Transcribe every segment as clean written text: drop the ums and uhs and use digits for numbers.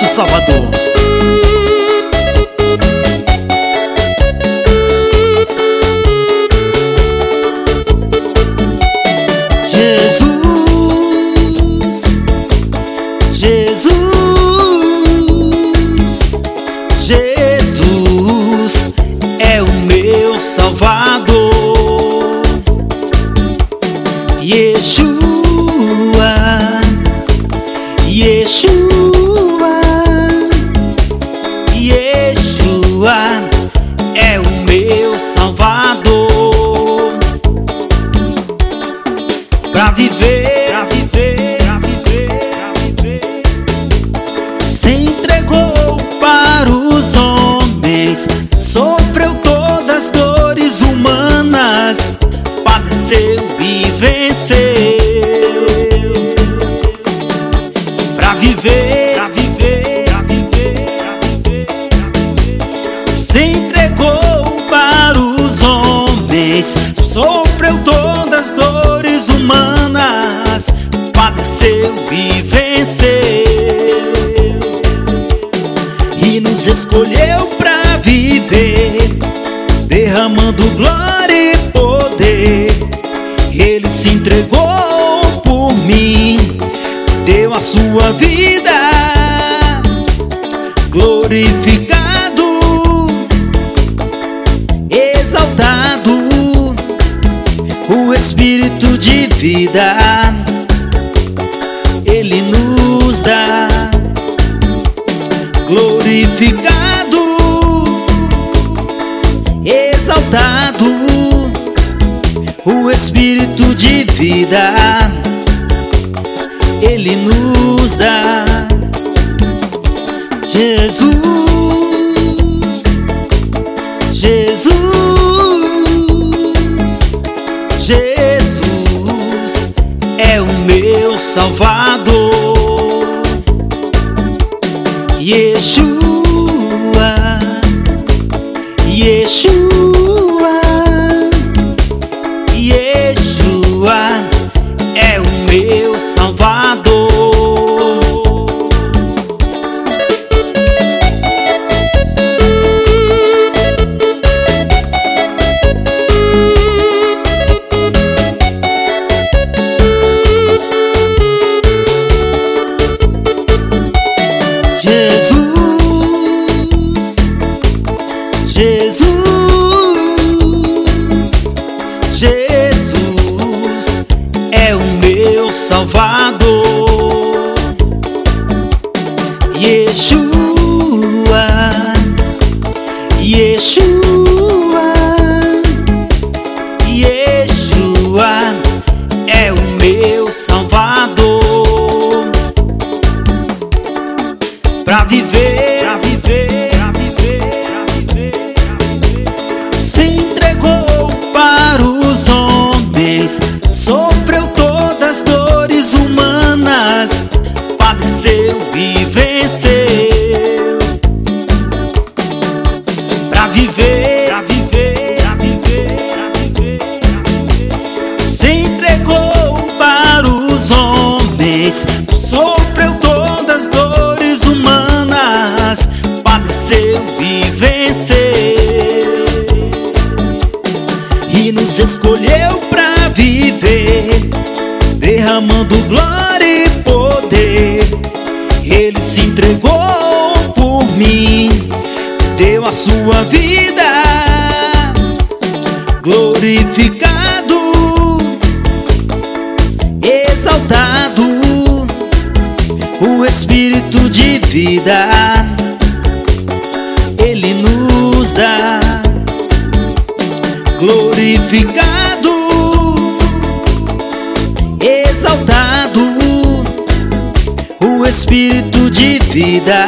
nosso Salvador. Jesus é o meu Salvador. Yeshua, Yeshua, Yeshua é o meu Salvador. Pra viver, pra viver, pra viver, pra viver, se entregou para os homens, sofreu todas as dores humanas, padeceu e venceu. Pra viver, pra viver, pra viver, pra viver, pra viver, se entregou para os homens, sofreu todas as dores humanas, padeceu e venceu. E nos escolheu pra viver, derramando glória e poder. Ele se entregou por mim, deu a sua vida, glorificado, exaltado, o Espírito de vida Ele nos dá. Glorificado, exaltado, o Espírito de vida Ele nos dá. Jesus, Jesus, Jesus é o meu Salvador. Yeshua, Yeshua, Yeshua é o meu Salvador. Jesus é o meu Salvador. Yeshua, Yeshua, Yeshua é o meu Salvador. Pra viver, pra viver, pra viver, pra viver, se entregou para os homens, sofreu todas as dores humanas, padeceu e venceu. Pra viver, pra viver, pra viver, pra viver, se entregou para os homens, sofreu todas as dores humanas, padeceu e venceu. E nos escolheu pra viver, derramando glória e poder. Ele se entregou por mim, deu a sua vida, glorificado, exaltado, o Espírito de vida Ele nos dá. Glorificado, exaltado, o Espírito de vida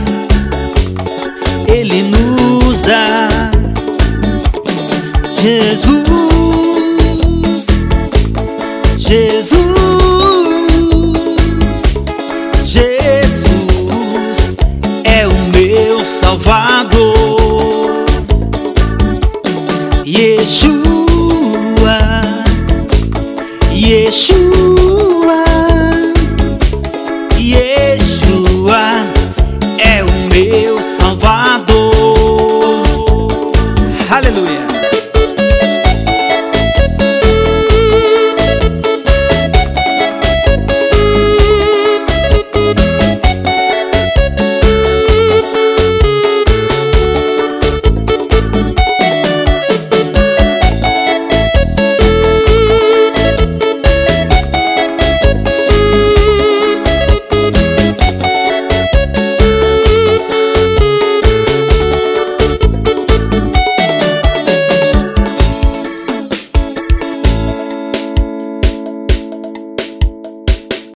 Ele nos dá. Jesus, Jesus, Jesus é o meu Salvador. Yeshua, Yeshua,